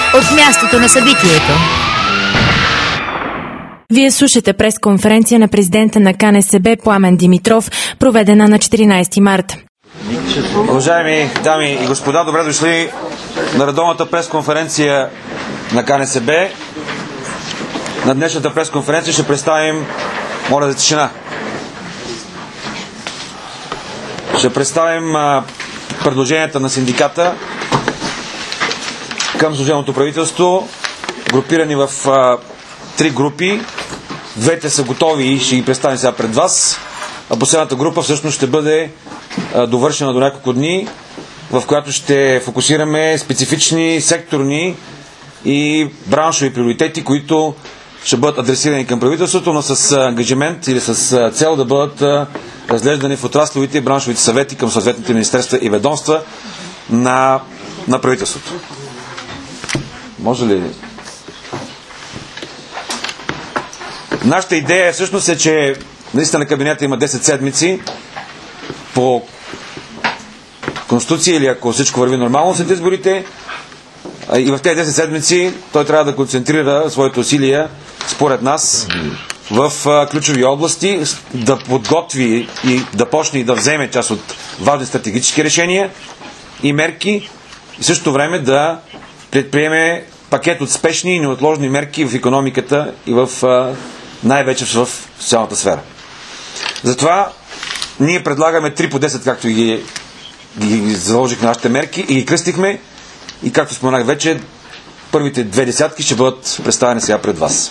от мястото на събитието. Вие слушате пресконференция на президента на КНСБ Пламен Димитров, проведена на 14 март. Уважаеми дами и господа, добре дошли на редовната пресконференция на КНСБ. На днешната пресконференция ще представим, моля за тишина, ще представим предложенията на синдиката към служебното правителство, групирани в три групи. Двете са готови и ще ги представим сега пред вас, а последната група всъщност ще бъде довършена до няколко дни, в която ще фокусираме специфични секторни и браншови приоритети, които ще бъдат адресирани към правителството, но с ангажимент или с цел да бъдат разглеждани в отрасловите и браншовите съвети към съответните министерства и ведомства на правителството. Може ли? Нашата идея всъщност е, че наистина кабинета има 10 седмици по Конституция или ако всичко върви нормално след изборите, и в тези 10 седмици той трябва да концентрира своите усилия, според нас, в ключови области, да подготви и да почне и да вземе част от важни стратегически решения и мерки, и в същото време да предприеме пакет от спешни и неотложни мерки в икономиката и в най-вече в социалната сфера. Затова ние предлагаме 3 по 10, както ги заложих на нашите мерки и ги кръстихме, и както споменах вече, първите 2 десятки ще бъдат представени сега пред вас.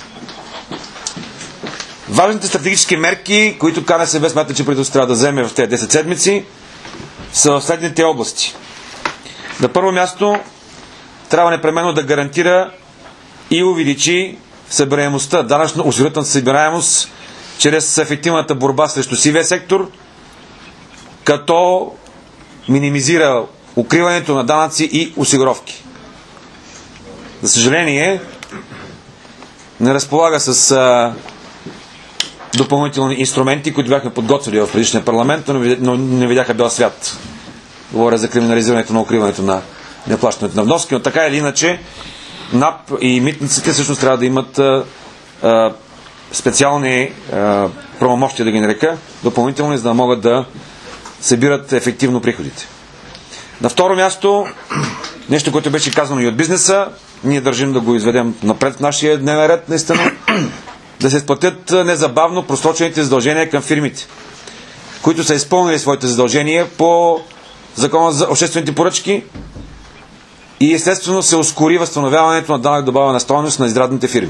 Важните стратегически мерки, които КНСБ смята, че правителството трябва да вземе в тези 10 седмици, са в следните области. На първо място трябва непременно да гарантира и увеличи събираемостта, данъчно-осигурителната събираемост чрез ефективната борба срещу сивия сектор, като минимизира укриването на данъци и осигуровки. За съжаление, не разполага с допълнителни инструменти, които бяхме подготвили в предишния парламент, но не видяха бял свят. Говоря за криминализирането на укриването на неплащането на вноски, но така или иначе НАП и митниците всъщност трябва да имат специални правомощия, да ги нарека, допълнителни, за да могат да събират ефективно приходите. На второ място, нещо, което беше казано и от бизнеса, ние държим да го изведем напред в нашия дневен ред, наистина, да се изплатят незабавно просрочените задължения към фирмите, които са изпълнили своите задължения по Закона за обществените поръчки, и естествено се ускори възстановяването на данък добавена стойност на изрядните фирми.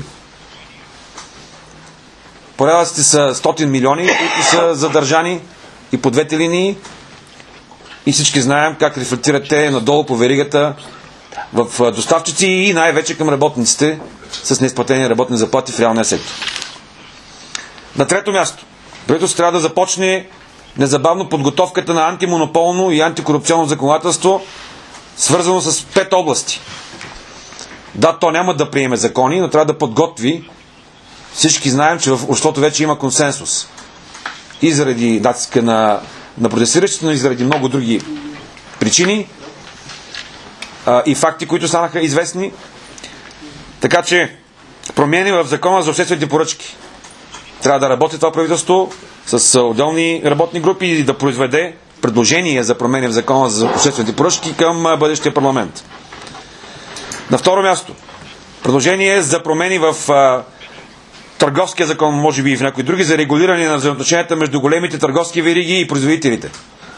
Порядъците са 100 милиони, които са задържани и по двете линии, и всички знаем как рефлектират те надолу по веригата в доставчици и най-вече към работниците с неизплатени работни заплати в реалния сектор. На трето място, правителството трябва да започне незабавно подготовката на антимонополно и антикорупционно законодателство, свързано с 5 области. Да, то няма да приеме закони, но трябва да подготви. Всички знаем, че в обществото вече има консенсус. И заради натиска на протестиращите, но и заради много други причини и факти, които станаха известни. Така че промени в Закона за обществените поръчки. Трябва да работи това правителство с отделни работни групи и да произведе предложения за промени в Закона за обществените поръчки към бъдещия парламент. На второ място, предложение за промени в търговския закон, може би и в някои други, за регулиране на взаимоотношенията между големите търговски вериги и производителите.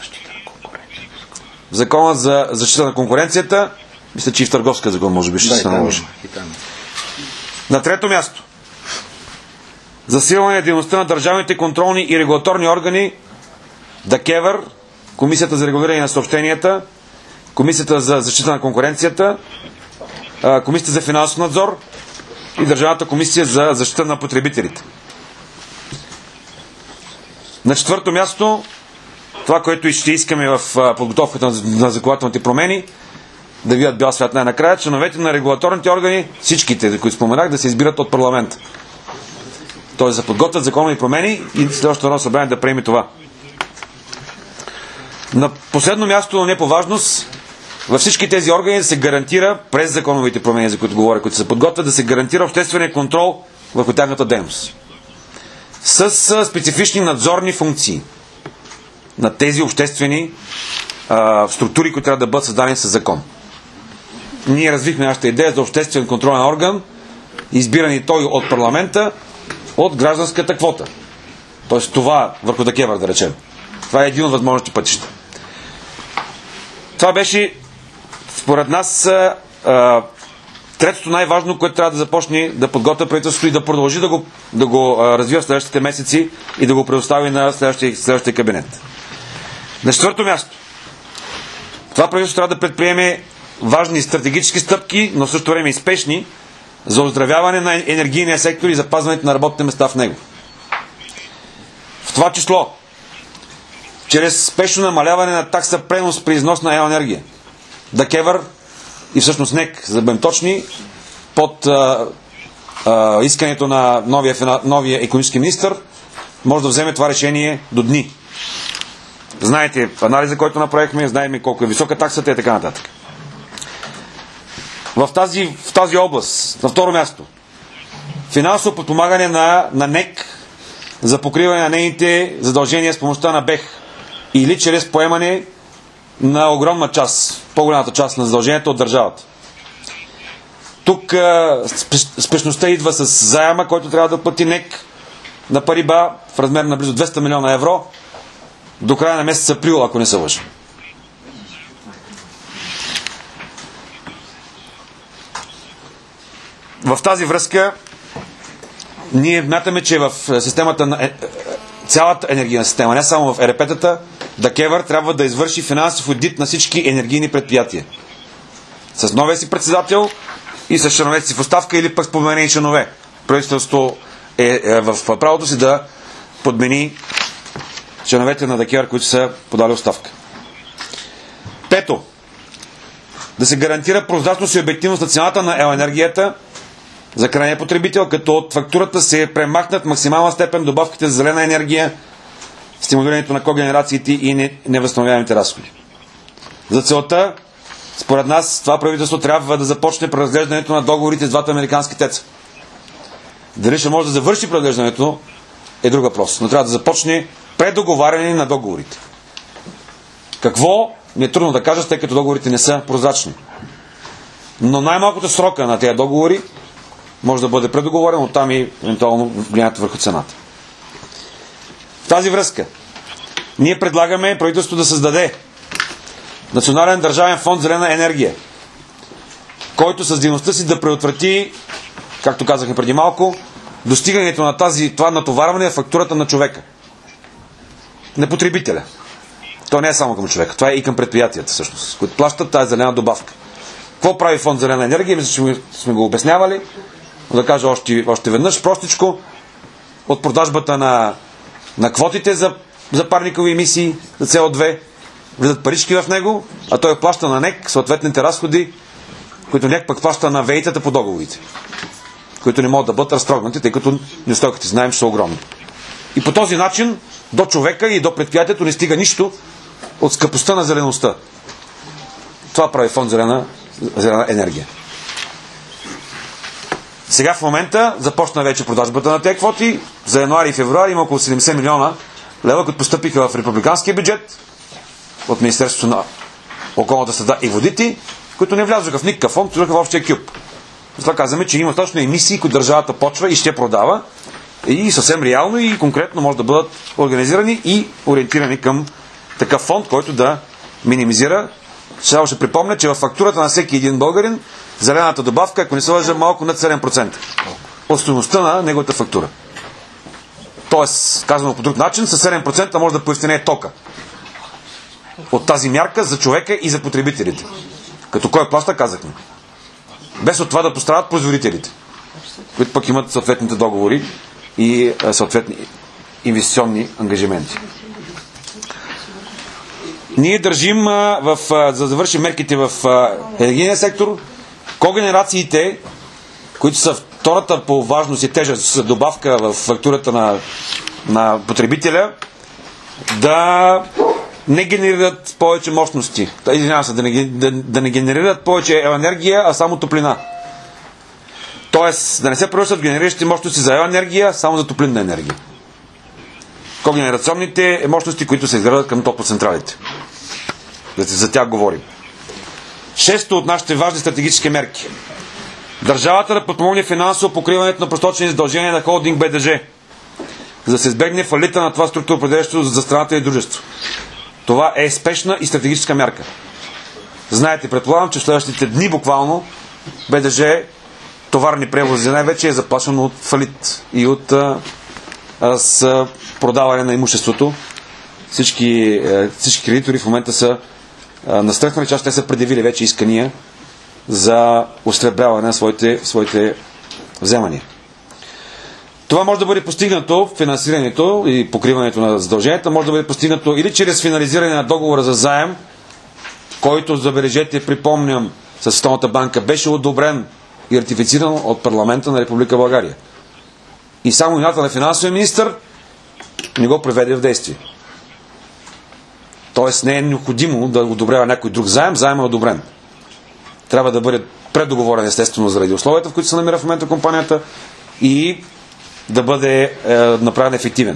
В Закона за защита на конкуренцията, мисля, че и в търговския закон може би ще се наложи. На трето място, засилване на дейността на държавните контролни и регулаторни органи, ДКЕВР, Комисията за регулиране на съобщенията, Комисията за защита на конкуренцията, Комисията за финансов надзор и Държавната комисия за защита на потребителите. На четвърто място, това, което и ще искаме в подготовката на законодателните промени, да видят бял свят най-накрая, членовете на регулаторните органи, всичките, за които споменах, да се избират от парламента. Тоест да подготвят законови промени и следващото Народно събрание да приеме това. На последно място, но не по важност, във всички тези органи да се гарантира, през законовите промени, за които говоря, които се подготвят, да се гарантира обществения контрол върху тяхната дейност. С специфични надзорни функции на тези обществени структури, които трябва да бъдат създадени със закон. Ние развихме нашата идея за обществен контролен орган, избиран и той от парламента, от гражданската квота. Тоест това върху ДКЕВР, да речем. Това е един от възможните пътища. Това беше, според нас, третото най-важно, което трябва да започне да подготвя правителството и да продължи да го развива в следващите месеци и да го предостави на следващия кабинет. На четвърто място, това правителство трябва да предприеме важни стратегически стъпки, но в същото време и спешни, за оздравяване на енергийния сектор и запазването на работните места в него. В това число, чрез спешно намаляване на такса пренос при износ на енергия. ДКЕВР и всъщност НЕК, за да бъдем точни, под искането на новия икономически министър, може да вземе това решение до дни. Знаете анализа, който направихме, знаем колко е висока таксата и така нататък. В тази област, на второ място, финансово подпомагане на НЕК за покриване на нейните задължения с помощта на БЕХ или чрез поемане на огромна част, по-голямата част на задълженията от държавата. Тук спешността идва с заема, който трябва да плати НЕК на Париба в размер на близо 200 милиона евро до края на месец април, ако не се лъжа. В тази връзка ние мятаме, че в системата на цялата енергийна система, не само в ЕРП-тата, ДКЕВР трябва да извърши финансов одит на всички енергийни предприятия. С новия си председател и с членовете си в оставка или пък с подменени членове. Правителството е в правото си да подмени членовете на ДКЕВР, които са подали оставка. Пето, да се гарантира прозрачност и обективност на цената на електроенергията за крайния потребител, като от фактурата се премахнат в максимална степен добавките за зелена енергия, стимулирането на когенерациите и невъзстановяемите разходи. За целта, според нас, това правителство трябва да започне преразглеждането на договорите с двата американски теца. Дали ще може да завърши преразглеждането е друг въпрос, но трябва да започне предоговаряне на договорите. Какво? Не е трудно да кажа, тъй като договорите не са прозрачни. Но най-малкото срока на тези договори може да бъде предоговорен, оттам и евентуално влиянието върху цената. В тази връзка ние предлагаме правителството да създаде Национален държавен фонд зелена енергия, който с дейността си да предотврати, както казахме преди малко, достигането на това натоварване на фактурата на човека. На потребителя. То не е само към човека, това е и към предприятията всъщност, които плащат тази зелена добавка. Какво прави фонд зелена енергия? Мисля, че сме го обяснявали. Да кажа още веднъж, простичко, от продажбата на квотите за парникови емисии за CO2, влизат парички в него, а той плаща на НЕК съответните разходи, които НЕК пък плаща на ВЕИ-тата по договорите, които не могат да бъдат разтрогнати, тъй като неустойките знаем, че са огромни. И по този начин до човека и до предприятието не стига нищо от скъпостта на зелеността. Това прави фонд зелена енергия. Сега в момента започна вече продажбата на тези квоти. За януари и февруари има около 70 милиона лева, които постъпиха в републиканския бюджет от Министерството на околната среда и водите, които не влязоха в никакъв фонд, влязоха в общия кюб. Затова казваме, че има точно емисии, които държавата почва и ще продава и съвсем реално и конкретно може да бъдат организирани и ориентирани към такъв фонд, който да минимизира. Сега ще припомня, че във фактурата на всеки един българин зелената добавка, ако не се лъжа, малко над 7% от стойността на неговата фактура. Тоест, казано по друг начин, с 7% може да поевтине тока от тази мярка за човека и за потребителите. Като кой плаща, казахме. Без от това да пострадат производителите, които пък имат съответните договори и съответни инвестиционни ангажименти. Ние държим, за да завършим мерките в енергийния сектор, когенерациите, които са втората по важност и тежест добавка в фактурата на потребителя, да не генерират повече мощности. Извинявам се, да не генерират повече енергия, а само топлина. Тоест, да не се превръщат в генериращи мощности за енергия, само за топлинна енергия. Когенерационните мощности, които се изграждат към топлоцентралите. За тях говорим. 6 от нашите важни стратегически мерки. Държавата да подпомогне финансово покриването на просрочени задължения на холдинг БДЖ, за да се избегне фалита на това структуроопределящо за страната и дружество. Това е спешна и стратегическа мярка. Знаете, предполагам, че в следващите дни буквално БДЖ товарни превози най-вече е заплашено от фалит и от продаване на имуществото. Всички кредитори в момента са настръхнали, че те са предявили вече искания за осребряване на своите вземания. Това може да бъде постигнато, финансирането и покриването на задълженията може да бъде постигнато или чрез финализиране на договора за заем, който, забележете, припомням, със Световната банка беше одобрен и ратифициран от парламента на Република България. И само вината на финансовия министър не го приведе в действие. Тоест не е необходимо да одобрява някой друг заем, заемът е одобрен. Трябва да бъде предоговорен естествено заради условията, в които се намира в момента компанията и да бъде направен ефективен.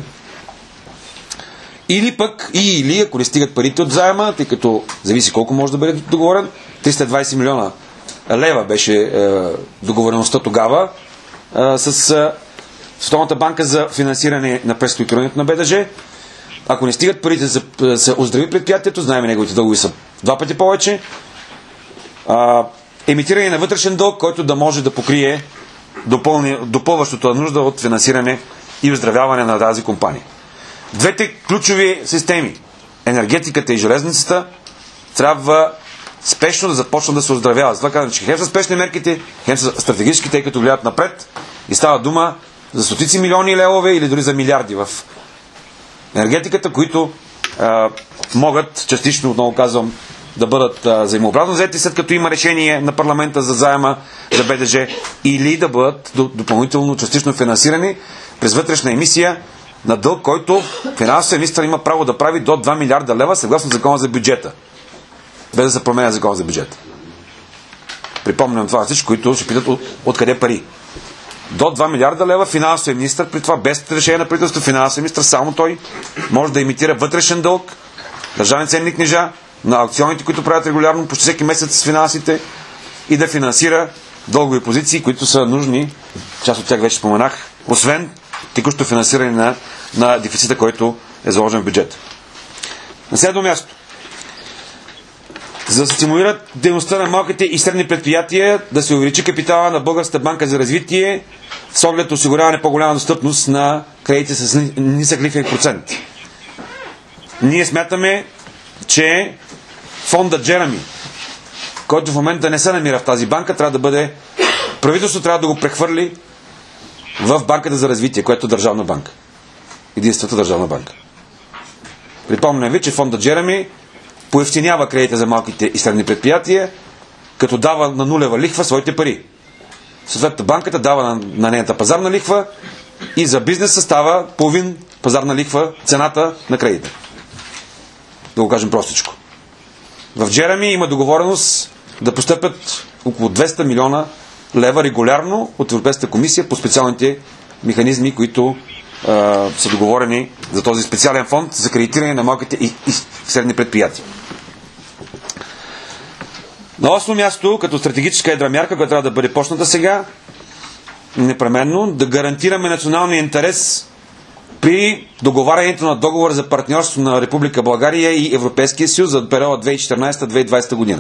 Или пък, ако не стигат парите от заема, тъй като зависи колко може да бъде договорен, 320 милиона лева беше договореността тогава с Световната банка за финансиране на преструктурирането на БДЖ. Ако не стигат парите да се оздрави предприятието, знаем неговите дългови са 2 пъти повече, емитиране на вътрешен дълг, който да може да покрие допълващото нужда от финансиране и оздравяване на тази компания. Двете ключови системи, енергетиката и железницата, трябва спешно да започнат да се оздравяват. Затова казвам, че хем са спешни мерките, хем са стратегически, тъй като гледат напред и става дума за стотици милиони левове или дори за милиарди в енергетиката, които могат частично, отново казвам, да бъдат взаимообразно взети, след като има решение на парламента за заема за БДЖ, или да бъдат допълнително частично финансирани през вътрешна емисия на дълг, който финансовия министър има право да прави до 2 милиарда лева съгласно закона за бюджета, без да се променя закона за бюджета. Припомням това всички, които ще питат откъде пари. До 2 милиарда лева финансовия министър, при това без решение на правителството, финансовия министър, само той може да имитира вътрешен дълг, държавни ценни книжа на аукционите, които правят регулярно почти всеки месец с финансите, и да финансира дългови позиции, които са нужни, част от тях вече споменах, освен текущо финансиране на дефицита, който е заложен в бюджета. На следно място, за да се стимулират дейността на малките и средни предприятия, да се увеличи капитала на Българската банка за развитие с оглед осигуряване по-голяма достъпност на кредити с нисък лихвен процент. Ние смятаме, че фонда Джереми, който в момента не се намира в тази банка, правителството трябва да го прехвърли в банката за развитие, която е държавна банка. Единствената държавна банка. Припомням ви, че фонда Джереми поевтинява кредита за малките и средни предприятия, като дава на нулева лихва своите пари. Съответно банката дава на нейната пазарна лихва и за бизнеса става половин пазарна лихва цената на кредита. Да го кажем простичко. В Джереми има договореност да постъпят около 200 милиона лева регулярно от Европейската комисия по специалните механизми, които са договорени за този специален фонд за кредитиране на малките и средни предприятия. На 8 място, като стратегическа едра мярка, която трябва да бъде почната сега, непременно да гарантираме националния интерес при договарянето на договор за партньорство на Република България и Европейския съюз за периода 2014-2020 година.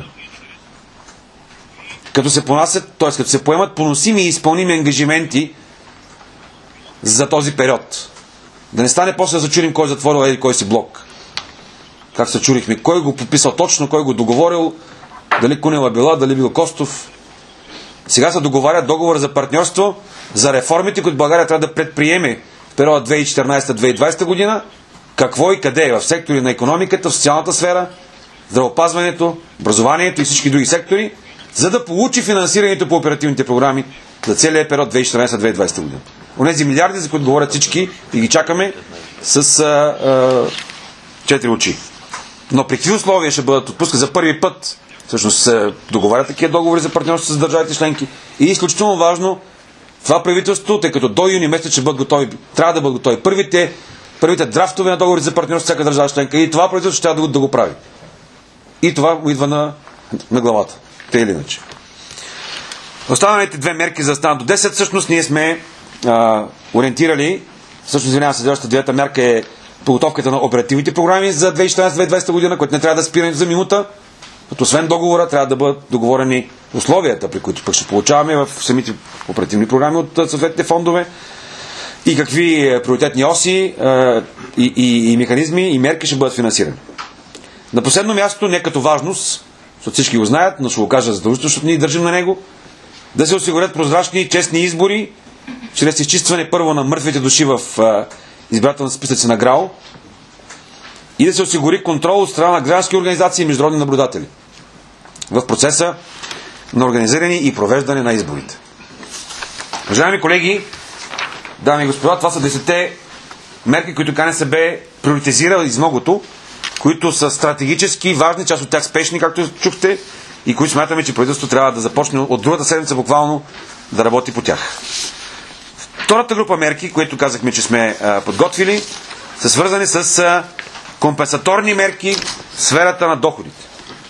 Като се поемат поносими и изпълними ангажименти за този период. Да не стане после да зачурим кой затворил или кой си блок. Как се чурихме, кой го подписал точно, кой го договорил, дали Кунева била, дали бил Костов. Сега се договаря договор за партньорство за реформите, които България трябва да предприеме в периода 2014-2020 година, какво и къде, в сектори на икономиката, в социалната сфера, здравеопазването, образованието и всички други сектори, за да получи финансирането по оперативните програми за целия период 2014-2020 година. Онези милиарди, за които говорят всички и ги чакаме с 4 очи. Но при какви условия ще бъдат отпускани за първи път? Всъщност се договарят такива договори за партньорство с държавите членки. И изключително важно, това правителство, тъй като до юни месец ще бъдат готови, трябва да бъдат готови първите драфтове на договори за партньорство с всяка държава членка, и това правителство ще трябва да го прави. И това идва на главата. Те или иначе. Останалите две мерки за да станат до 10, всъщност ние сме ориентирали, всъщност извинявам се, следващата девета мярка е подготовката на оперативните програми за 2014-2020 година, които не трябва да спираме за минута, като освен договора трябва да бъдат договорени условията, при които пък ще получаваме в самите оперативни програми от съответните фондове и какви приоритетни оси и механизми и мерки ще бъдат финансирани. На последно място, не като важност, защото всички го знаят, но ще го кажа задължително, защото ние държим на него, да се осигурят прозрачни и честни избори, чрез изчистване първо на мъртвите души в избирателните списъци на ГРАО и да се осигури контрол от страна на граждански организации и международни наблюдатели в процеса на организиране и провеждане на изборите. Уважаеми колеги, дами и господа, това са 10 мерки, които КНСБ приоритизира из многото, които са стратегически важни, част от тях спешни, както чухте, и които смятаме, че правителството трябва да започне от другата седмица буквално да работи по тях. Втората група мерки, които казахме, че сме подготвили, са свързани с компенсаторни мерки в сферата на доходите.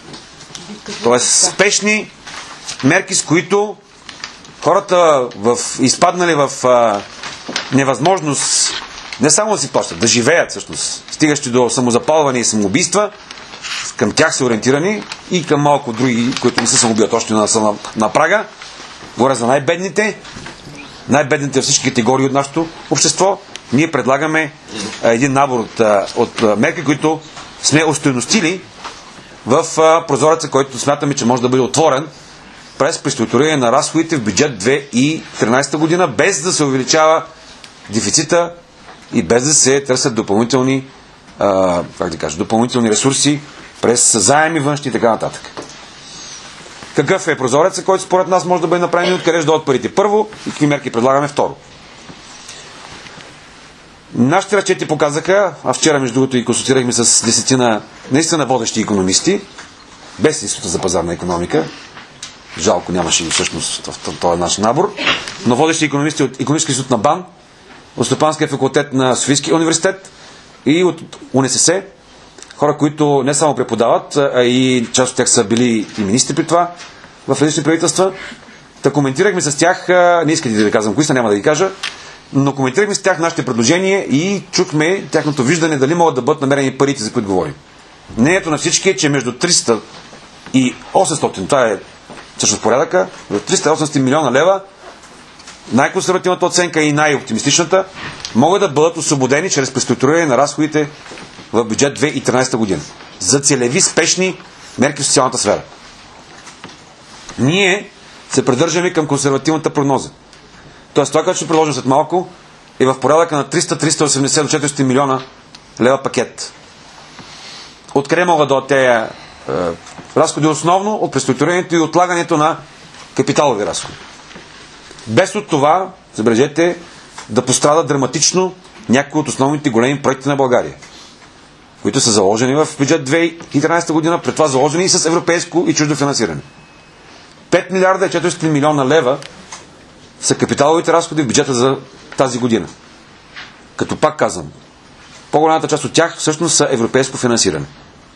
Тоест спешни мерки, с които хората изпаднали в невъзможност не само да си плащат, да живеят всъщност, стигащи до самозапалване и самоубийства, към тях са ориентирани и към малко други, които не са самоубият още на прага. Говоря за най-бедните във всички категории от нашето общество. Ние предлагаме един набор от мерки, които сме остойностили в прозореца, който смятаме, че може да бъде отворен през преструктуриране на разходите в бюджет 2013 година, без да се увеличава дефицита и без да се търсят допълнителни ресурси през заеми външни и така нататък. Какъв е прозорецът, който според нас може да бъде направен и откъде ще дойдат парите? Първо, и какви мерки предлагаме? Второ. Нашите разчети показаха, а вчера между другото и консултирахме с 10 наистина водещи икономисти, без Института за пазарна икономика, жалко нямаше и всъщност в този наш набор, но водещи икономисти от Икономическия институт на БАН, от Стопанския факултет на Софийския университет и от УНСС, хора, които не само преподават, а и част от тях са били и министри при това в различни правителства. Та коментирахме с тях, не искате да ви казвам кои са, няма да ги кажа, но коментирахме с тях нашите предложения и чухме тяхното виждане дали могат да бъдат намерени парите, за които говорим. Мнението на всички е, че между 300 и 800, това е всъщност порядъка, между 300 и 800 милиона лева, най-консервативната оценка и най-оптимистичната, могат да бъдат освободени чрез преструктуриране на разходите в бюджет 2013 година за целеви спешни мерки в социалната сфера. Ние се придържаме към консервативната прогноза. Тоест това, което ще предложим след малко, е в порядъка на 300-380 до 400 милиона лева пакет. Откъде могат да тези разходи? Основно от преструктурирането и отлагането на капиталови разходи. Без от това, забележете, да пострадат драматично някои от основните големи проекти на България, които са заложени в бюджет 2013 година, пред това заложени и с европейско и чуждо финансиране. 5 милиарда и 400 милиона лева са капиталовите разходи в бюджета за тази година. Като пак казвам, по-голямата част от тях всъщност са европейско финансиране.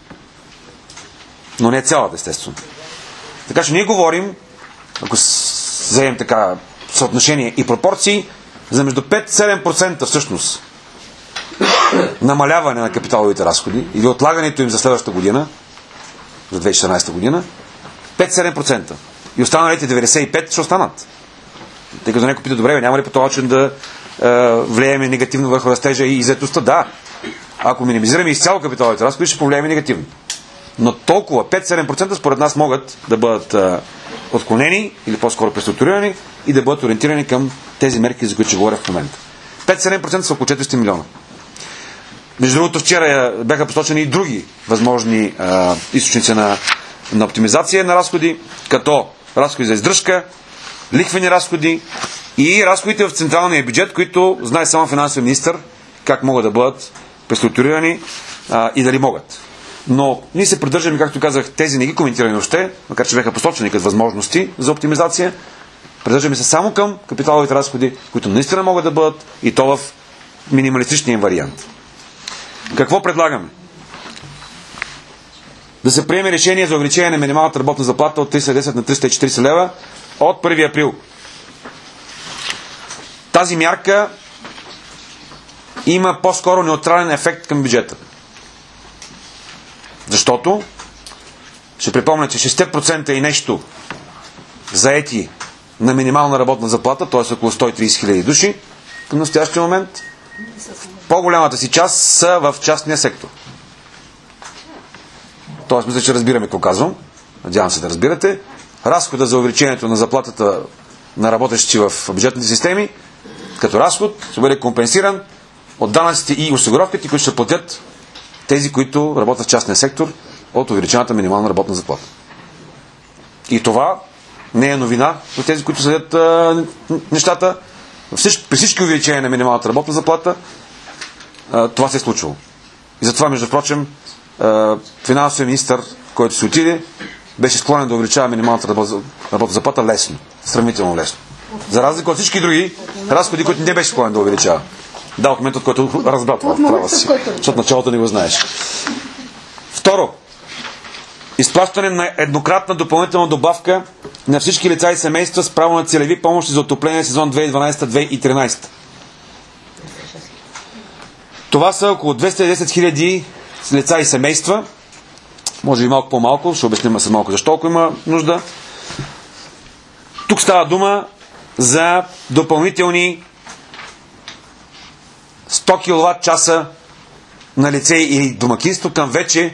Но не цялата, естествено. Така че ние говорим, ако вземем така съотношение и пропорции, за между 5-7% всъщност намаляване на капиталовите разходи или отлагането им за следващата година, за 2014 година, 5-7%. И останалите 95% ще останат. Тъй като някой пита, добре, няма ли по този начин да влияеме негативно върху растежа и заетостта? Да. Ако минимизираме изцяло капиталовите разходи, ще повлияеме негативно. Но толкова 5-7% според нас могат да бъдат отклонени или по-скоро преструктурирани и да бъдат ориентирани към тези мерки, за които ще говоря в момента. 5-7% са около 400 милиона. Между другото, вчера бяха посочени и други възможни източници на оптимизация на разходи, като разходи за издръжка, лихвени разходи и разходите в централния бюджет, които знае само финансовия министър как могат да бъдат преструктурирани и дали могат. Но ние се придържаме, както казах, тези не ги коментираме още, макар че бяха посочени като възможности за оптимизация. Придържаме се само към капиталовите разходи, които наистина могат да бъдат и то в минималистичния вариант. Какво предлагаме? Да се приеме решение за увеличение на минималната работна заплата от 310 на 340 лева от 1 април. Тази мярка има по-скоро неутрален ефект към бюджета. Защото, ще припомня, че 6% и нещо заети на минимална работна заплата, т.е. около 130 хиляди души към настоящия момент, по-голямата си част са в частния сектор. Тоест, мисля, че разбираме какво казвам. Надявам се да разбирате. Разхода за увеличението на заплатата на работещи в бюджетните системи, като разход, ще бъде компенсиран от данъците и осигуровките, които ще платят тези, които работят в частния сектор от увеличената минимална работна заплата. И това не е новина за тези, които следят нещата. При всички увеличения на минималната работна заплата това се е случвало. И затова, между прочим, финансовия министър, който се отиде, беше склонен да увеличава минималната работна заплата лесно. Сравнително лесно. За разлика от всички други разходи, които не беше склонен да увеличава. Да, от момента, от който разбра това. Права си. Защото началото не го знаеш. Второ. Изплащане на еднократна допълнителна добавка на всички лица и семейства с право на целеви помощи за отопление сезон 2012-2013. Това са около 210 хиляди лица и семейства. Може би малко по-малко. Ще обясним след малко защо, ако има нужда. Тук става дума за допълнителни 100 киловатт часа на лице или домакинство към вече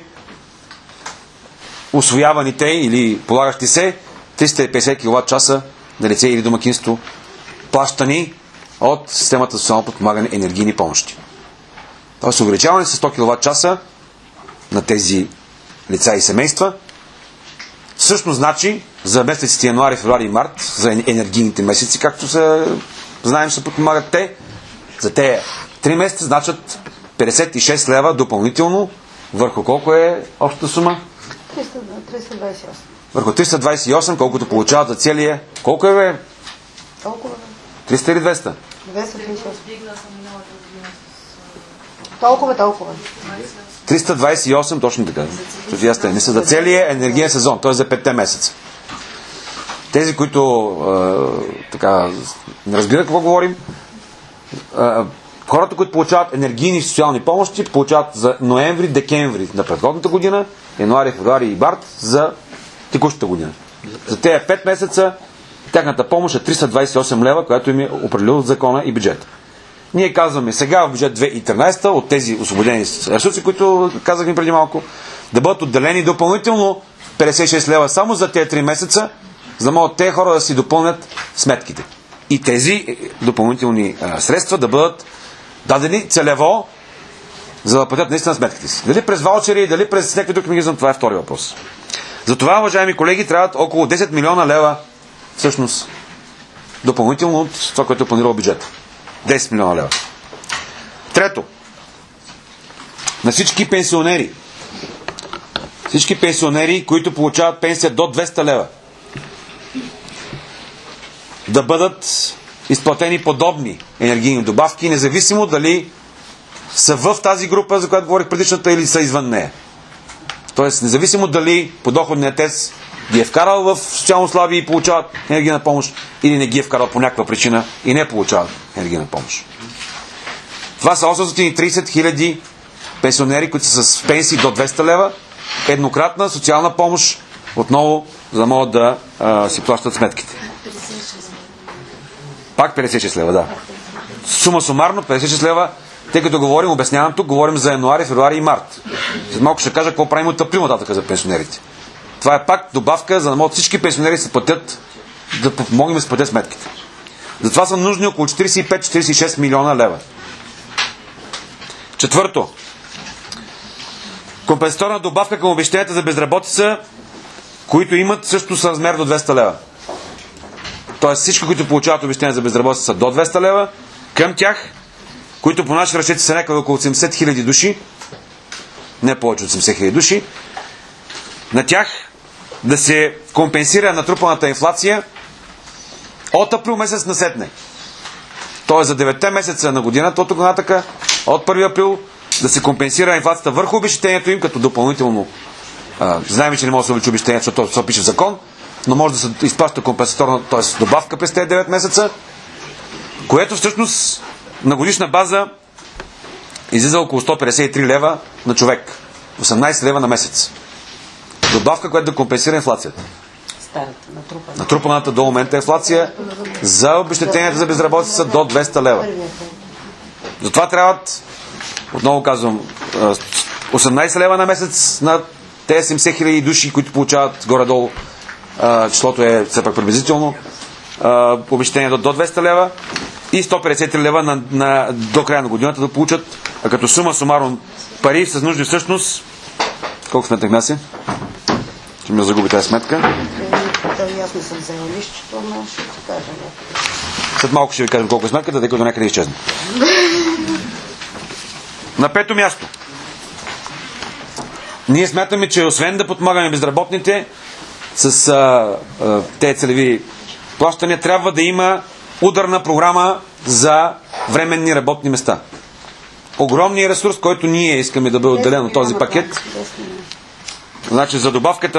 усвояваните или полагащи се 350 киловатт часа на лице или домакинство, плащани от системата за социално подпомагане енергийни помощи. Тоест увеличаване с 100 киловатт часа на тези лица и семейства всъщност значи за месеците януари, февруари и март, за енергийните месеци, както знаем, се подпомагат те, за те 3 месеца значат 56 лева допълнително върху колко е общата сума? 328. Върху 328, колкото получават за целия... Колко е, бе? Толкова. 300 или 200? 238. Толкова. 328, точно така. Не са за целия енергиен сезон, т.е. за 5 месеца. Тези, които така не разбират какво говорим, хората, които получават енергийни и социални помощи, получават за ноември, декември на предходната година, януари, февруари и март за текущата година. За тези 5 месеца тяхната помощ е 328 лева, която им е определил от закона и бюджета. Ние казваме сега в бюджет 2013 от тези освободени ресурси, които казахме преди малко, да бъдат отделени допълнително 56 лева само за тези 3 месеца, за да могат тези хора да си допълнят сметките. И тези допълнителни средства да бъдат дадени целево, за да платят наистина сметките си. Дали през ваучери, дали през някакъв друг механизъм, това е втори въпрос. Затова, уважаеми колеги, трябват около 10 милиона лева всъщност допълнително от това, което е планирал бюджет. 10 милиона лева. Трето. На всички пенсионери, които получават пенсия до 200 лева, да бъдат изплатени подобни енергийни добавки, независимо дали са в тази група, за която говорих предишната, или са извън нея. Тоест, независимо дали подоходният тец ги е вкарал в социално слаби и получават енергийна помощ, или не ги е вкарал по някаква причина и не получават енергийна помощ. Това са 830 хиляди пенсионери, които са с пенсии до 200 лева, еднократна социална помощ, отново, за да могат да си плащат сметките. Пак 56 лева, да. Сума сумарно 56 лева, тъй като говорим, обяснявам тук, говорим за януари, февруари и март. След малко ще кажа какво правим от април нататък за пенсионерите. Това е пак добавка, за да могат всички пенсионери се платят, да помогнем да се платят сметките. Затова са нужни около 45-46 милиона лева. Четвърто. Компенсаторна добавка към обезщетенията за безработица, които имат също с размер до 200 лева. Тоест всички, които получават обезщетения за безработица са до 200 лева, към тях, които по наши разчети са някъде около 80 хиляди души, не повече от 80 000 души, на тях да се компенсира натрупаната инфлация от април месец насетне. Тоест за 9 месеца на годината, от тук нататък, от 1 април, да се компенсира инфлацията върху обезщетението им, като допълнително. Знаем, че не може да се увеличи обезщетението, защото това пише в закон, но може да се изплаща компенсаторна, т.е. добавка през тези 9 месеца, което всъщност на годишна база излиза около 153 лева на човек. 18 лева на месец. Добавка, която да компенсира инфлацията. Натрупаната до момента инфлация за обезщетенията за безработица до 200 лева. Затова трябват, отново казвам, 18 лева на месец на тези 70 000 души, които получават горе-долу, числото е все пак приблизително, обезщетение до 200 лева и 153 лева до края на годината да получат, като сума сумарно пари с нужди всъщност. Колко сметнах наси? Ще ми загуби тази сметка. Аз не съм взела лището, но ще ти кажа. След малко ще ви кажем колко е сметката, тъй като до някъде изчезна. На 5-то място. Ние смятаме, че освен да подпомагаме безработните с тези целеви плащания, трябва да има ударна програма за временни работни места. Огромният ресурс, който ние искаме да бъде отделен от този пакет, значи за добавката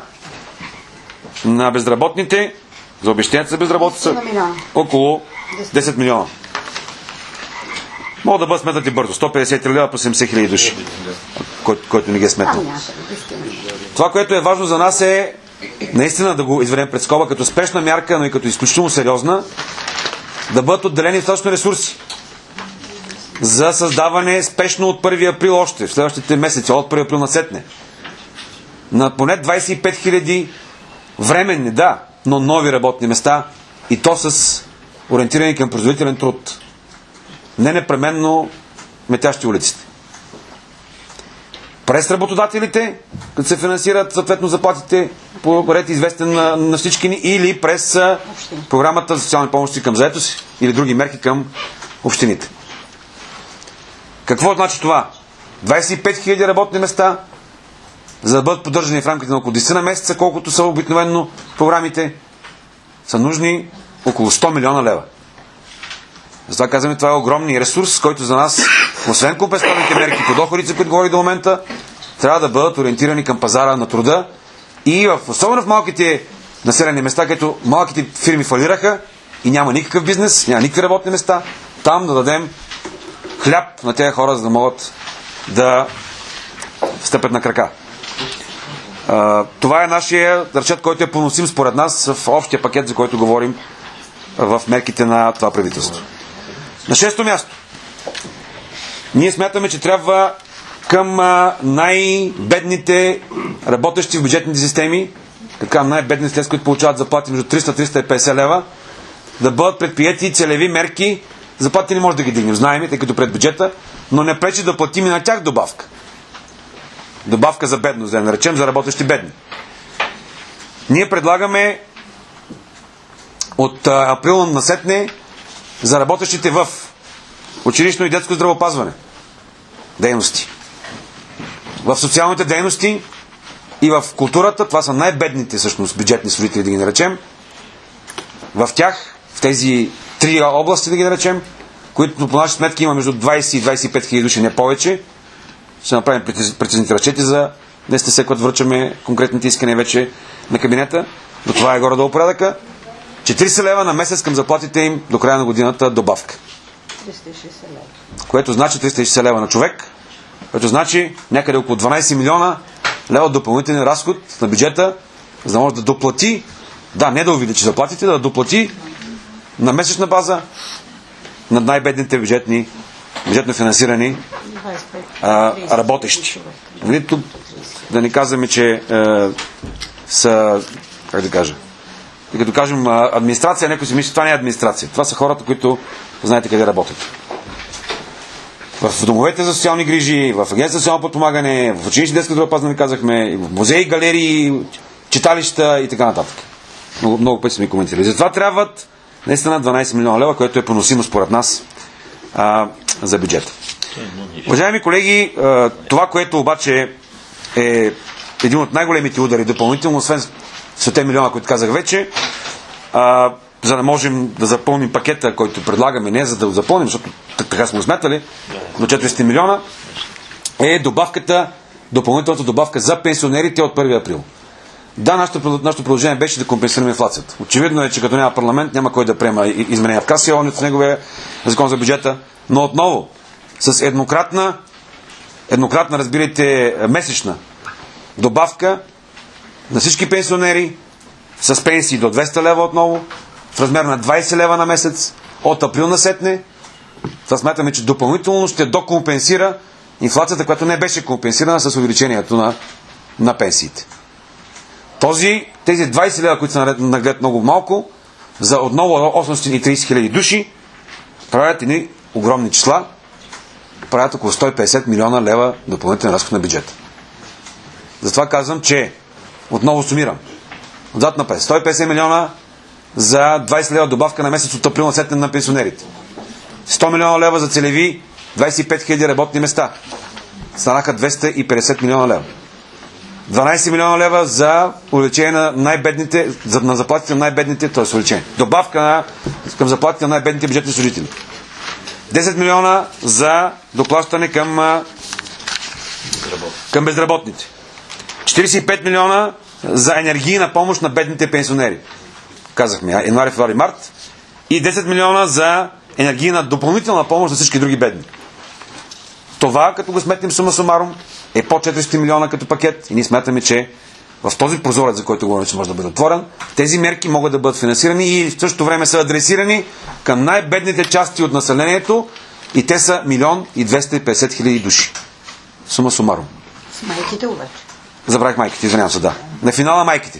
на безработните, за обезщетението за безработица, около 10 милиона. Могат да бъдат сметнати бързо. 153 лева по 70 000 души, който не ги е сметнал. Това, което е важно за нас е наистина да го изведем пред скоба като спешна мярка, но и като изключително сериозна, да бъдат отделени достатъчно ресурси за създаване спешно от 1 април още, в следващите месеци, от 1 април насетне, на поне 25 000 временни, да, но нови работни места, и то с ориентирани към производителен труд. Не непременно метящи улиците. През работодателите, като се финансират съответно заплатите по ред известен на всички ни, или през програмата за социални помощи към заетост или други мерки към общините. Какво значи това? 25 000 работни места, за да бъдат поддържани в рамките на около 10 месеца, колкото са обикновено програмите, са нужни около 100 милиона лева. Затова казваме, това е огромният ресурс, който за нас, освен компенсаторните мерки по доходите, за които говори до момента, трябва да бъдат ориентирани към пазара на труда и особено в малките населени места, където малките фирми фалираха и няма никакъв бизнес, няма никакви работни места, там да дадем хляб на тези хора, за да могат да стъпят на крака. Това е нашия разчет, който е поносим според нас в общия пакет, за който говорим в мерките на това правителство. На 6-то място. Ние смятаме, че трябва към най-бедните работещи в бюджетните системи, така най-бедните, с които получават заплати между 300-350 лева, да бъдат предприети целеви мерки. Заплати не може да ги дигнем, знаем, тъй като пред бюджета, но не пречи да платим и на тях добавка. Добавка за бедност, да я наречем, за работещи бедни. Ние предлагаме от април насетне за работещите в училищно и детско здравеопазване дейности. В социалните дейности и в културата, това са най-бедните всъщност бюджетни служители, да ги наречем. В тях, в тези 3 области, да ги наречем, които по наши сметки има между 20 и 25 хиляди души, не повече. Ще направим прецизните разчети за днес се, когато връчаме конкретните искания вече на кабинета, но това е горе-долу порядъка. 40 лева на месец към заплатите им до края на годината добавка. 360 лева. Което значи 360 лева на човек, което значи някъде около 12 милиона лева допълнителен разход на бюджета, за да може да доплати, да, не да увеличи заплатите, да доплати на месечна база на най-бедните бюджетно финансирани работещи. Тук да не казваме, че са, как да кажа, и като кажем администрация, някой си мисли, това не е администрация. Това са хората, които знаете къде работят. В домовете за социални грижи, в агенция за социално подпомагане, в училище детска здравеопазване казахме, в музеи, галерии, читалища и така нататък. Много пъти сме коментирали. Затова трябват наистина 12 милиона лева, което е поносимо според нас за бюджета. Уважаеми колеги, това, което обаче е един от най-големите удари допълнително, освен 100 милиона, които казах вече, за да можем да запълним пакета, който предлагаме, не за да го запълним, защото така сме смятали, до 400 милиона, е допълнителната добавка за пенсионерите от 1 април. Да, нашето предложение беше да компенсираме инфлацията. Очевидно е, че като няма парламент, няма кой да приема изменения в КСО, нито в неговия закон за бюджета, но отново, с еднократна, разбирайте, месечна добавка на всички пенсионери с пенсии до 200 лева отново, в размер на 20 лева на месец, от април насетне. Това смятаме, че допълнително ще докомпенсира инфлацията, която не беше компенсирана с увеличението на пенсиите. Тези 20 лева, които са наглед много малко, за отново 830 хиляди души, правят едни огромни числа, правят около 150 милиона лева допълнителен разход на бюджета. Затова казвам, че отново сумирам. Отзад напред. 150 милиона за 20 лева добавка на месец от април насетне на пенсионерите. 100 милиона лева за целеви 25 хиляди работни места. Станаха 250 милиона лева. 12 милиона лева за увеличение на най-бедните, на заплатите на най-бедните, т.е. увеличение. Добавка към заплатите на най-бедните бюджетни служители. 10 милиона за доплащане към безработните. 45 милиона за енергийна помощ на бедните пенсионери. Казахме, януари, февруари, март. И 10 милиона за енергийна допълнителна помощ за всички други бедни. Това, като го сметнем сума сумарум, е по 400 милиона като пакет и ние смятаме, че в този прозорец, за който говорим, че може да бъде отворен, тези мерки могат да бъдат финансирани и в същото време са адресирани към най-бедните части от населението и те са 1 250 хиляди души. Сума сумарум. С майките обаче. Забравих майките, извинявам се, да. На финала майките.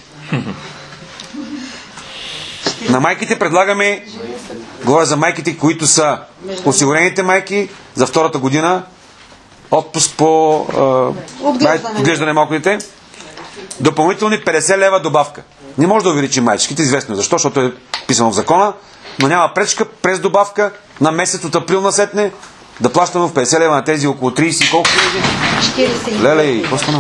На майките предлагаме, говоря за майките, които са осигурените майки за втората година, отпуск по отглеждане малко дете, допълнителни 50 лева добавка. Не може да увеличи майчиките, известно защо, защото е писано в закона, но няма пречка през добавка на месец от април насетне да плащаме в 50 лева на тези около 30 колко хиляди? 40. Леле, какво стана?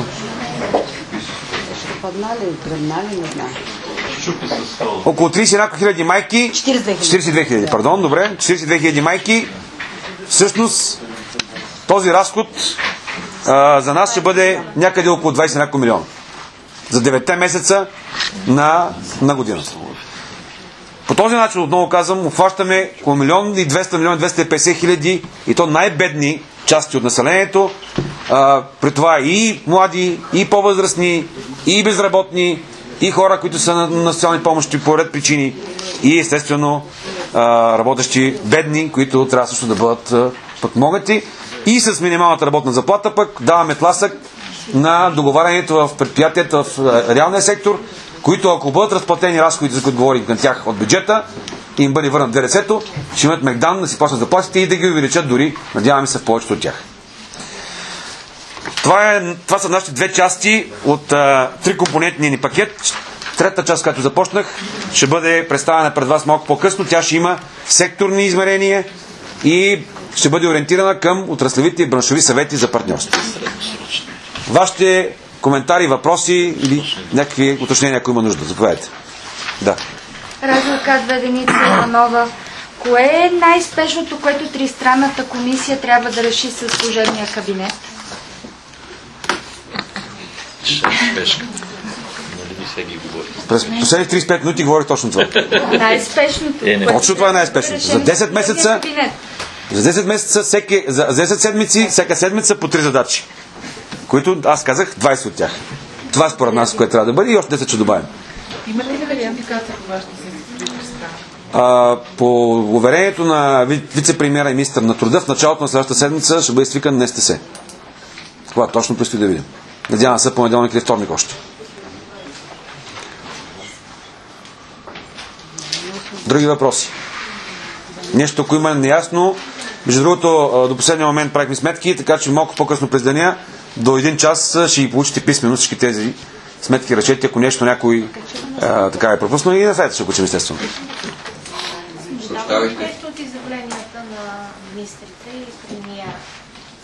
Около 30 хиляди майки, 42 хиляди, пардон, добре, 42 хиляди майки. Всъщност този разход за нас ще бъде някъде около 20 милиона. За 9 месеца на годината. По този начин, отново казвам, обхващаме около 1 250 хиляди и то най-бедни части от населението, при това и млади, и по-възрастни, и безработни, и хора, които са на социални помощи по ред причини, и естествено работещи бедни, които трябва също да бъдат подпомогнати. И с минималната работна заплата пък даваме тласък на договарянето в предприятията в реалния сектор, които ако бъдат разплатени разходите, за които говорим към тях от бюджета, и им бъде върнат ДДС-то, ще имат мегдан да си плащат заплатите и да ги увеличат дори, надяваме се, в повечето от тях. Това са нашите две части от трикомпонентния ни пакет. Трета част, която започнах, ще бъде представена пред вас малко по-късно. Тя ще има секторни измерения и ще бъде ориентирана към отраслевите и браншови съвети за партньорство. Вашите коментари, въпроси или някакви уточнения, ако има нужда. Заповядайте. Да. Разлика Деница Иванова. Кое е най-спешното, което тристранната комисия трябва да реши със служебния кабинет? През последните 35 минути говорих точно това. Най-спешното. Точно това е най-спешното. За 10 месеца, за 10 седмици, всяка седмица по 3 задачи, които аз казах 20 от тях. Това според нас, което трябва да бъде и още 10 ще добавим. Има ли вариантикация по вашата си? По уверението на вице-премиера и министър на труда, в началото на следващата седмица ще бъде свикан НСТС. Това точно предстои да видим. Надявам се понеделник или вторник още. Други въпроси? Нещо, ако има неясно. Между другото, до последния момент правихме сметки, така че малко по-късно през деня, до 1 час ще ги получите писмено всички тези сметки, разчети, ако нещо някой така е пропуснал и на сайта ще го учим, естествено. Нещо от изявленията на министрите и премиера.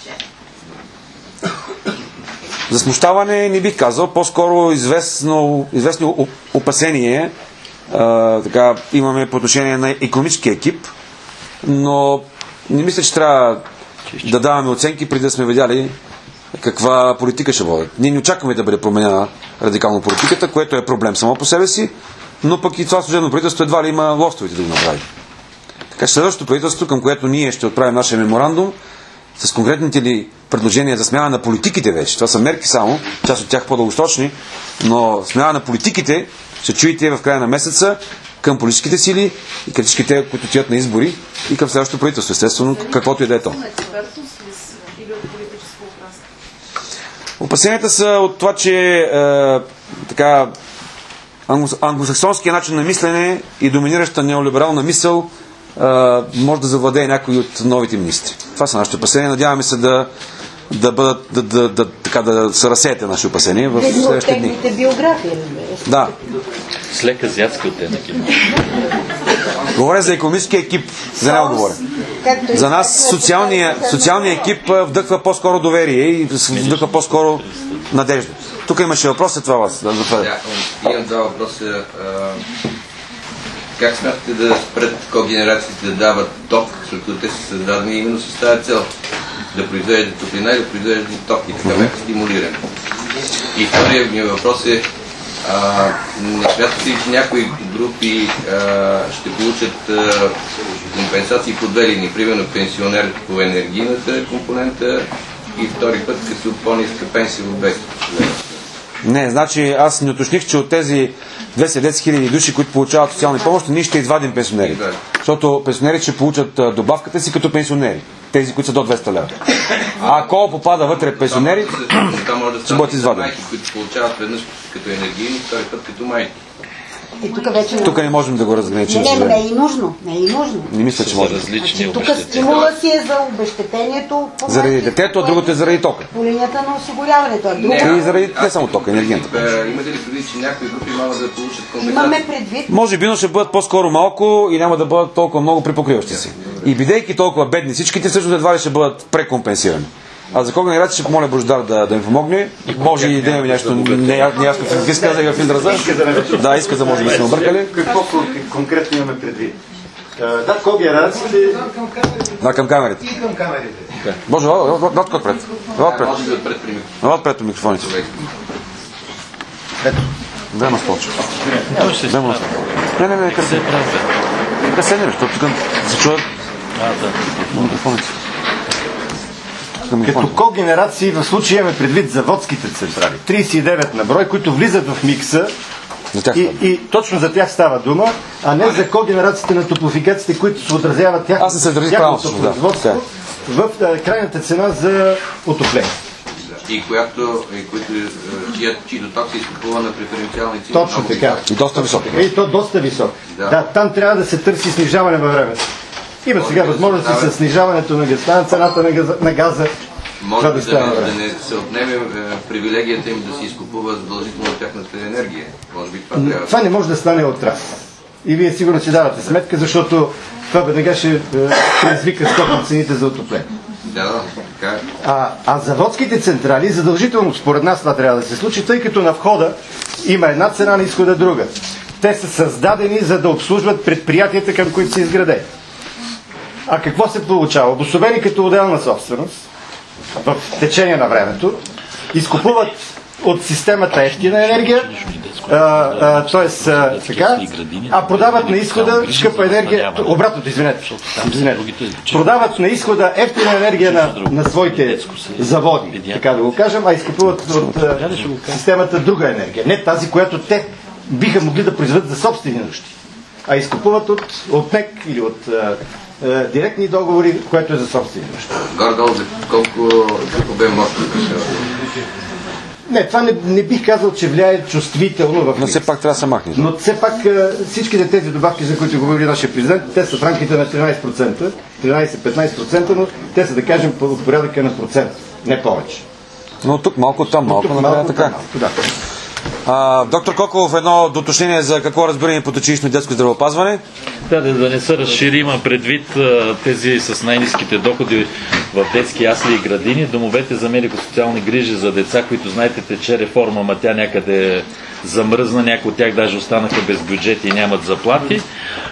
За смущаване не бих казал, по-скоро известно опасение така, имаме по отношение на икономическия екип, но не мисля, че трябва да даваме оценки преди да сме видяли каква политика ще водят. Ние не очакваме да бъде променена радикално политиката, което е проблем само по себе си, но пък и това служебно правителство едва ли има лостовите да го направи. Така че следващото правителство, към което ние ще отправим нашия меморандум, с конкретните ли предложения за смяна на политиките вече, това са мерки само, част от тях по-дългосрочни, но смяна на политиките ще чуете в края на месеца към политическите сили и към всичките, които отиват на избори и към следващото правителство, естествено, каквото и да е то. Опасенията са от това, че така англосаксонския начин на мислене и доминираща неолиберална мисъл може да завладее някои от новите министри. Това са нашите опасения. Надяваме се да се разсеете наши опасения в следващите дни. Биографии, да. С лек азиатски оттенък има. Говоря за икономическия екип. За него говоря. За нас социалния екип вдъхва по-скоро доверие и вдъхва по-скоро надежда. Тук имаше въпрос, след това вас. Имам два въпроса. Как смятате да спрат когенерациите да дават ток, защото те са създадени именно с тази цел? Да произвеждат топлина и да произвеждат ток и така бяха стимулирани. И вторият ми въпрос е, не смятате ли, че някои групи ще получат компенсации по две линии, примерно пенсионерите по енергийната компонента и втори път като по-ниска пенсия в 200 лева? Не, значи аз не уточних, че от тези 210 хиляди души, които получават социални помощи, ние ще извадим пенсионерите. Защото пенсионерите ще получат добавката си като пенсионери. Тези, които са до 200 лева. А ако попада вътре пенсионери, ще бъдат извадени. Майки, които получават веднъж като енергийни, втори път като майки. И тук вече тук не можем да го разграничим. Не е и нужно. Не мисля, че може. Тук стимула си е за обезщетението заради детето, а другото е заради тока. По линията на осигуряването. И заради не само тока, енергията. Имате ли предвид, че някои групи могат да получат компенсация? Имаме предвид. Може би, но ще бъдат по-скоро малко и няма да бъдат толкова много припокриващи си. И бидейки толкова бедни всичките, също едва ли ще бъдат прекомпенсирани. А за когенерация ще помоля Бождар да ми помогне. Може и да имаме нещо неясно в изказа в израза. Да, изказа може да сме объркали. Какво конкретно имаме предвид? Да, когенерациите... Да, към камерите. И към камерите. Боже, отпред. Отпред микрофоните. Ето. Дай ма столче. Не, къде? Къде седнем, защото тук се чуят микрофоните. Като когенерации в случая имаме предвид заводските централи. 39 на брой, които влизат в микса и точно за тях става дума, а не за когенерациите на топлофикациите, които се отразяват тяхното производство в крайната цена за отопление. И чието ток се изкупува на преференциални цени. Точно така. И доста висок. И то доста висок. Да, там трябва да се търси снижаване във времето. Има сега възможности за снижаването на газа, цената на газа. Може би да не се отнеме привилегията им да се изкупува задължително тяхната енергия. Може би това трябва. Това не може да стане от раз. И вие сигурно си давате сметка, защото това веднага ще предизвика скок цените за отопление. Да, така. А заводските централи задължително, според нас това трябва да се случи, тъй като на входа има една цена, на изхода друга. Те са създадени за да обслужват предприятията, към които са изградени. А какво се получава? Обособени като отделна собственост в течение на времето, изкупуват от системата ефтина енергия, а продават на изхода скъпа енергия, обратното, извинете. Продават на изхода ефтина енергия на своите заводи, така да го кажем, а изкупуват от системата друга енергия. Не тази, която те биха могли да произведат за собствени нужди, а изкупуват от НЕК или от директни договори, което е за собствени нужди. Горе-долу за колко бе мощно? Не, това не бих казал, че влияе чувствително в... Но все пак трябва да се махне. Но все пак всичките тези добавки, за които говори нашия президент, те са в рамките на 13%, 13-15%, но те са, да кажем, от порядъка на процент, не повече. Но тук малко, там малко, накрая така. Да. Доктор Коколов, едно доточнение за какво разбиране под училищно и детско здравеопазване. Да не се разшири, има предвид тези с най-ниските доходи в детски ясли и градини, домовете за медико-социални грижи за деца, които знаете тече реформа, ма тя някъде замръзна, някои от тях даже останаха без бюджети и нямат заплати.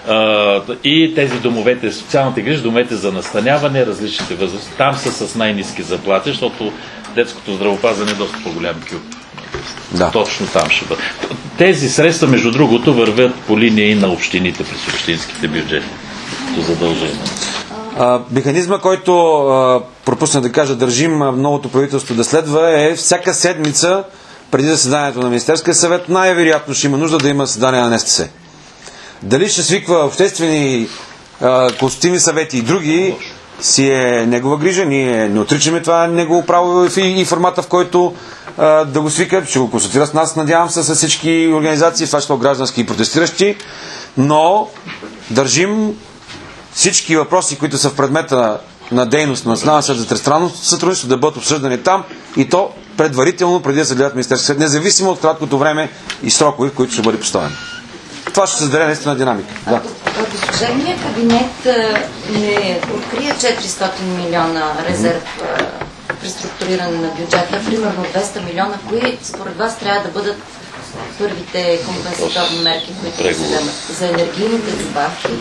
И тези домовете, социалните грижи, домовете за настаняване, различните възрасти, там са с най-ниски заплати, защото детското здравеопазване е доста по-голям кюб. Да. Точно там ще бъде. Тези средства, между другото, вървят по линия и на общините през общинските бюджети. То задължение. Механизма, който пропусна да кажа, държим новото правителство да следва, е всяка седмица преди заседанието на Министерския съвет най-вероятно ще има нужда да има заседание на НСТС. Дали ще свиква обществени консултативни съвети и други, си е негова грижа. Ние не отричаме това негово право и формата, в който да го свика. Ще го консултира с нас, надявам се, с всички организации, в това число граждански и протестиращи, но държим всички въпроси, които са в предмета на дейност на Националния съвет за тристранно сътрудничество, да бъдат обсъждани там и то предварително, преди да се гледат Министерския съвет, независимо от краткото време и срокове, в които ще бъде поставен. Това ще създаде наистина динамика. Да. Ако служебният кабинет не открие 400 милиона резерв при структуриране на бюджета, примерно 200 милиона, кои според вас трябва да бъдат първите компенсаторни мерки, които се вземат за енергийните добавки?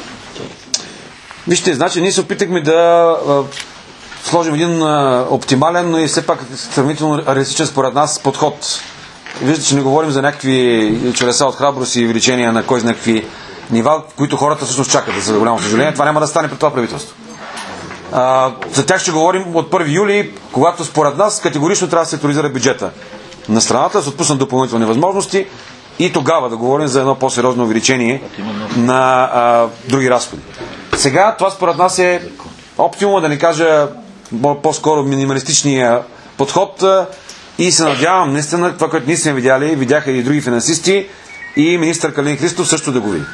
Вижте, значи ние се опитахме да сложим един оптимален, но и все пак сравнително реалистичен според нас подход. Виждате, че не говорим за някакви чудеса от храброст и увеличения на кой знае какви нива, които хората всъщност чакат, за голямо съжаление. Това няма да стане при това правителство. За тях ще говорим от 1 юли, когато според нас категорично трябва да се актуализира бюджета на страната, да се отпуснат допълнителни възможности и тогава да говорим за едно по-сериозно увеличение на други разходи. Сега това според нас е оптимум, да не кажа по-скоро минималистичния подход и се надявам наистина това, което ние сме видяли, видяха и други финансисти и министър Калин Христов също да го види.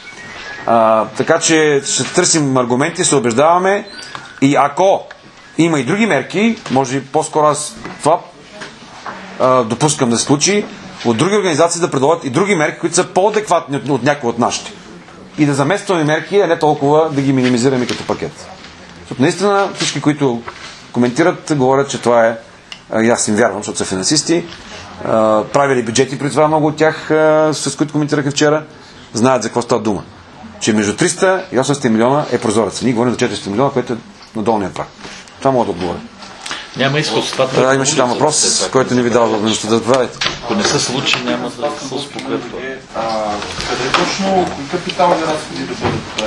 Така че ще търсим аргументи, се убеждаваме и ако има и други мерки, може по-скоро аз това допускам да се случи, от други организации да предлагат и други мерки, които са по-адекватни от някои от нашите. И да заместваме мерки, а не толкова да ги минимизираме като пакет. Защото наистина всички, които коментират, говорят, че това е, и аз им вярвам, защото са финансисти, правили бюджети при това много от тях, с които коментирахме вчера, знаят за какво става дума. Че между 300 и 800 милиона е прозорец. Ние говорим за 400 милиона, което е на долния праг. Това мога да отговоря. Няма изкуство. Имаше там въпрос, който не ви дава възможността да отправите. Ако не се случи, няма да се успокоят. Къде точно капитални разходи да бъдат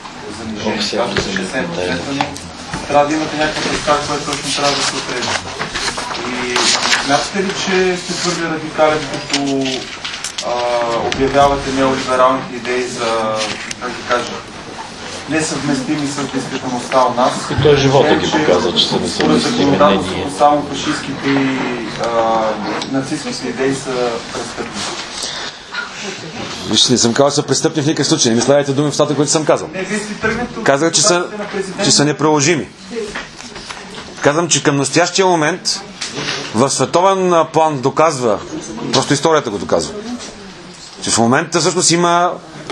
занижени? Трябва да имате някаква представа, което точно трябва да се отреди. И смятате ли, че сте твърде радикален, като обявявате неолибералните идеи за, как да кажа, несъвместими с действителността у нас? И той живота ги показва, че са несъвместими. Само фашистските и нацистските идеи са престъпни. Вижте, не съм казал, че са престъпни в никакъв случай. Не ми слагайте думи в устата, които съм казал. Казах, че са неприложими. Казвам, че към настоящия момент в световен план доказва, просто историята го доказва, че в момента всъщност има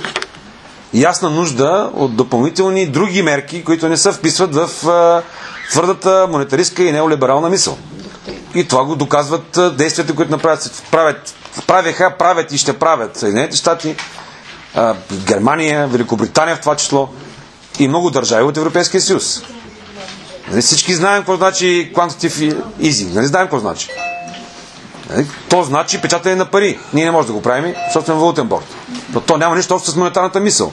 ясна нужда от допълнителни други мерки, които не се вписват в твърдата монетаристка и неолиберална мисъл. И това го доказват действията, които правят и ще правят Съединените щати, Германия, Великобритания в това число и много държави от Европейския съюз. Нали, всички знаем какво значи quantitative easing. Нали знаем какво значи? Нали, то значи печатане на пари. Ние не можем да го правим, защото сме валутен борд. Но то няма нищо общо с монетарната мисъл.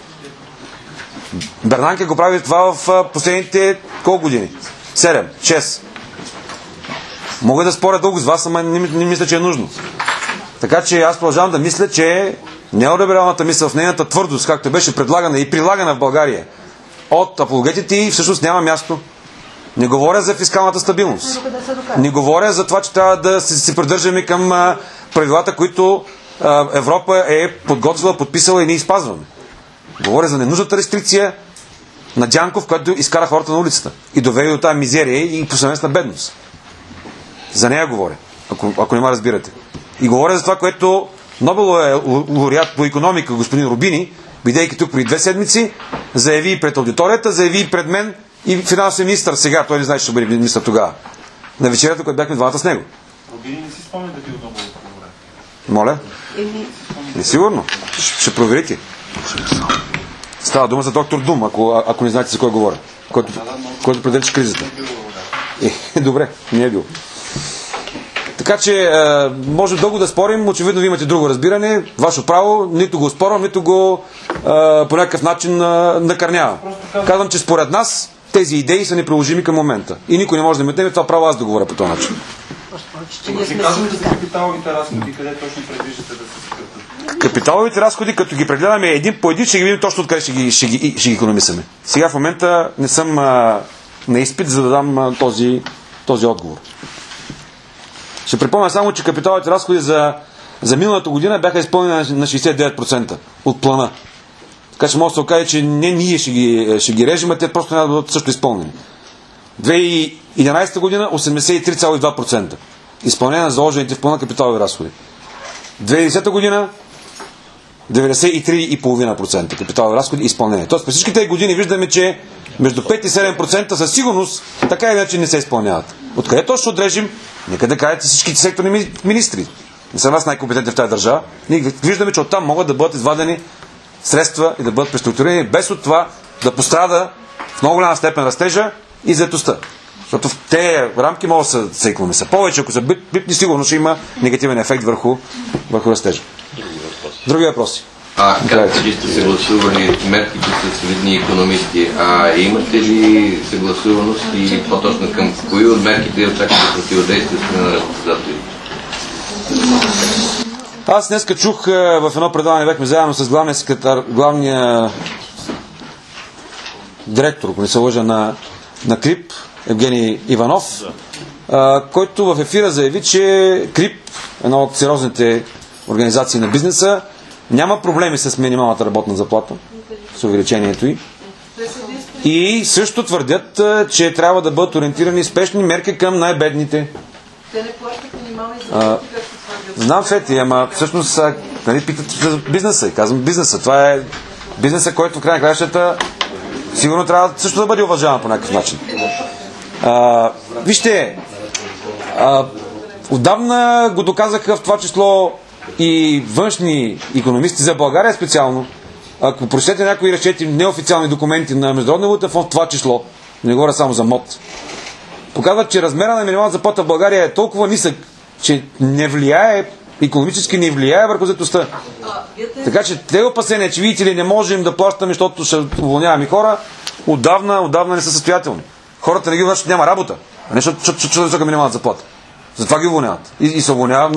Бернанке го прави това в последните колко години? 7, 6. Мога да споря дълго с вас, ама не мисля, че е нужно. Така че аз продължавам да мисля, че неолибералната мисъл в нейната твърдост, както беше предлагана и прилагана в България от апологетите, и всъщност няма място. Не говоря за фискалната стабилност. Не говоря за това, че трябва да се придържаме към правилата, които Европа е подготвила, подписала и ние изпазваме. Говоря за ненужната рестрикция на Дянков, която изкара хората на улицата и доведе до тази мизерия и повсеместна бедност. За нея говоря, ако не ме разбирате. И говоря за това, което Нобеловия лауреат по икономика господин Рубини, бидейки тук преди 2 седмици, заяви и пред аудиторията, заяви и пред мен и финансовия министър сега, той не знае, че ще бъде министър тогава, на вечерята, когато бяхме двамата с него. Рубини не си спомня да бил Нобелов лауреат. Моля? Не сигурно. Ще проверите. Става дума за доктор Дум, ако не знаете за кой говоря. Който определяше кризата. Добре, не е бил. Така че може дълго да спорим, очевидно ви имате друго разбиране, ваше право, нито го спорвам, нито го по някакъв начин накърнявам. Казвам, че според нас тези идеи са неприложими към момента. И никой не може да ме отнеме това право аз да говоря по този начин. Не казвате за капиталовите разходи, къде точно предвиждате да се съкратят? Капиталовите разходи, като ги прегледаме един по един, ще ги видим точно откъде ще ги економисаме. Сега в момента не съм на изпит, за да дам този отговор. Ще припомня само, че капиталовите разходи за миналата година бяха изпълнени на 69% от плана. Така че може да се окаже, че не ние ще ги режем, а те просто няма да бъдат също изпълнени. 2011 година 83,2%. Изпълнение на заложените в плана капиталови разходи. 2010 година 93,5% капиталови разходи изпълнение. Тоест през всичките години виждаме, че между 5 и 7% със сигурност така или иначе не се изпълняват. Откъде точно ще отрежем? Нека да кажете всичките секторни министри. Не са нас най-компетентни в тази държава. Ние виждаме, че оттам могат да бъдат извадени средства и да бъдат преструктурирани, без от това да пострада в много голяма степен растежа и заетостта. Защото в тези рамки могат да се икономиса. Повече, ако са бипни, сигурно ще има негативен ефект върху растежа. Други въпроси? Както сте съгласували мерките с видни икономисти, имате ли съгласуваност и по-точно към кои от мерките очаквате противодействието на работодателите? Аз днеска чух в едно предаване, бяхме заедно с главния секретар, главния директор, ако не се лъжа, на КРИП, Евгений Иванов, който в ефира заяви, че КРИП, една от сериозните организации на бизнеса, няма проблеми с минималната работна заплата, с увеличението й. И също твърдят, че трябва да бъдат ориентирани спешни мерки към най-бедните. Те не плащат минимални заплати, както твърдят. Знам, Фети, ама всъщност питат за бизнеса. И казвам бизнеса. Това е бизнеса, който в край на краищата сигурно трябва също да бъде уважаван по някакъв начин. Вижте, отдавна го доказаха в това число и външни икономисти за България специално. Ако прочетете някои разчети неофициални документи на Международния валутен фонд, в това число, не говоря само за МОД, показват, че размера на минималната заплата в България е толкова нисък, че не влияе, икономически не влияе върху заетостта. Така че те опасения, че видите ли не можем да плащаме, защото ще уволняваме хора, отдавна не са състоятелни. Хората не ги уволняват, защото няма работа, а не защото висока минималната заплата. Затова ги уволняват. И се уволняват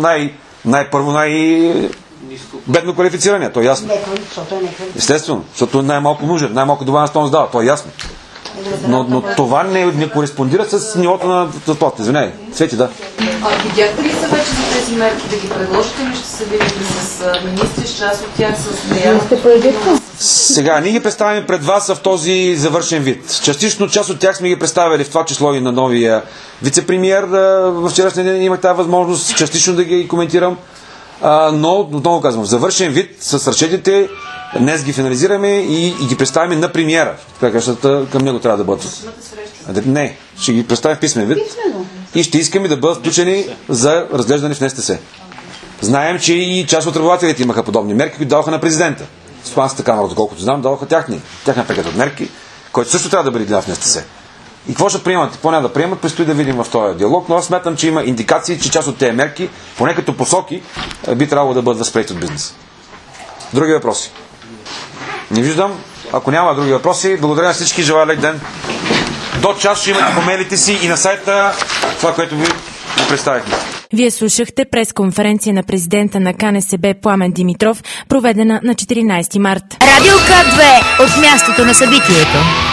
най-бедно квалифицирания, то е ясно. Естествено, защото най-малко нужен, най-малко добавена стойност дава, то е ясно. Но това не кореспондира с нивото на заплата. Извинявай, Свети, да. Видяхте ли се вече за тези мерки да ги предложите или ще се видите с министри, с част от тях с Деяна? Сега, ние ги представяме пред вас в този завършен вид. Частично част от тях сме ги представили в това число и на новия вице-премиер. Във вчерашния ден имах тази възможност частично да ги коментирам. Но, отново казвам, в завършен вид с разчетите днес ги финализираме и ги представяме на премиера. Към него трябва да бъдат. Не, ще ги представим в писмен вид и ще искаме да бъдат включени за разглеждане в НСТС. Знаем, че и част от работодателите имаха подобни мерки, които даваха на президента. Стопанската камара, доколкото знам, даваха тяхна пакет от мерки, който също трябва да бъде гледан в НСТС. И какво ще приемат? Какво няма да приемат, предстои да видим в този диалог, но аз смятам, че има индикации, че част от тези мерки, поне като посоки, би трябвало да бъдат възприети от бизнеса. Други въпроси? Не виждам. Ако няма други въпроси, благодаря на всички, желая лек ден. До час ще имате по мейлите си и на сайта това, което ви представихме. Вие слушахте пресконференция на президента на КНСБ Пламен Димитров, проведена на 14 март. Радио К2 от мястото на събитието.